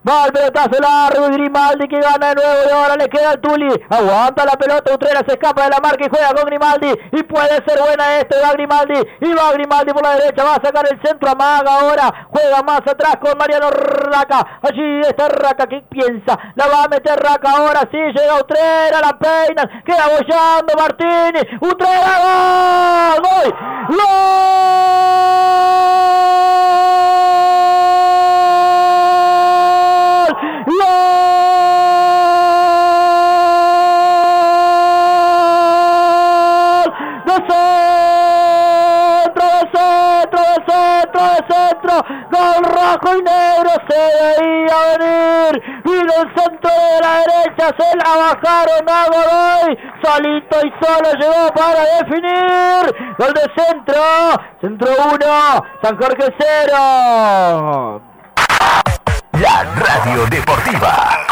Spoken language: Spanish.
Va el pelotazo largo, Grimaldi que gana de nuevo y ahora le queda al Tuli. Aguanta la pelota, Utrera se escapa de la marca y juega con Grimaldi. Y puede ser buena esto, va Grimaldi. Y va Grimaldi por la derecha, va a sacar el centro, amaga ahora. Juega más atrás con Mariano Raca. Allí está Raca, ¿qué piensa? La va a meter Raca ahora, sí, llega Utrera, la peinan. Queda bollando Martini. Utrera, ¡gol! ¡Gol! Gol rojo y negro, se veía venir. Vino el centro de la derecha, se la bajaron a Godoy. Solito y solo llegó para definir. Gol de centro. Centro 1, San Jorge 0. La Radio Deportiva.